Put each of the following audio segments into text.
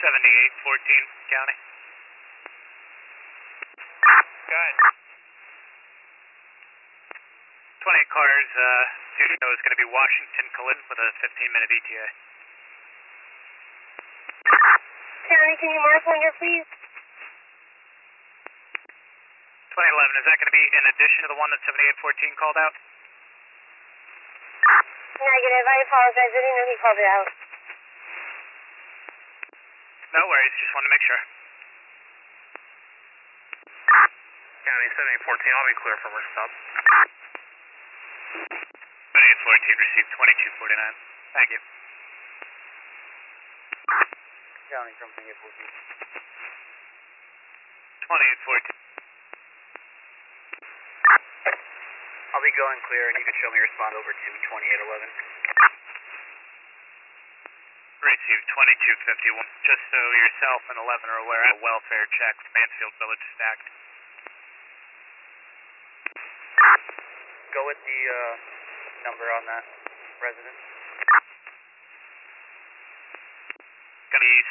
7814 County. Go ahead. 28 cars, studio is going to be Washington Clinton with a 15-minute ETA. County, can you mark one here, please? 2011, is that going to be in addition to the one that 7814 called out? Negative, I apologize, I didn't know he called it out. No worries, just wanted to make sure. County 7814, I'll be clear for work stop. 7814 received 2249. Thank you. County from 7814. 2814. I'll be going clear and you can show me respond over to 2811. Received 2251. Just so yourself and 11 are aware, a welfare check, Mansfield Village stacked. Go with the number on that resident. Gonna be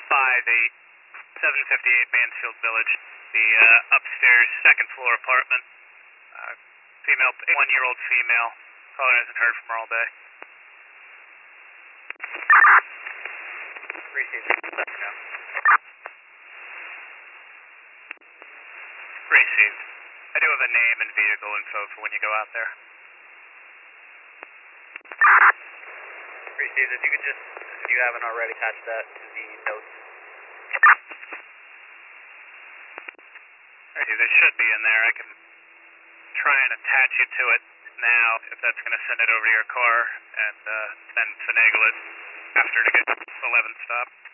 758 Mansfield Village. The upstairs second floor apartment. Female, 1-year-old female. Caller hasn't heard from her all day. Received. Received. I do have a name and vehicle info for when you go out there. Received. If you could just, if you haven't already, attach that to the notes. Alrighty, they should be in there. I can try and attach you to it now if that's going to send it over to your car and then finagle it after to get 11 stop.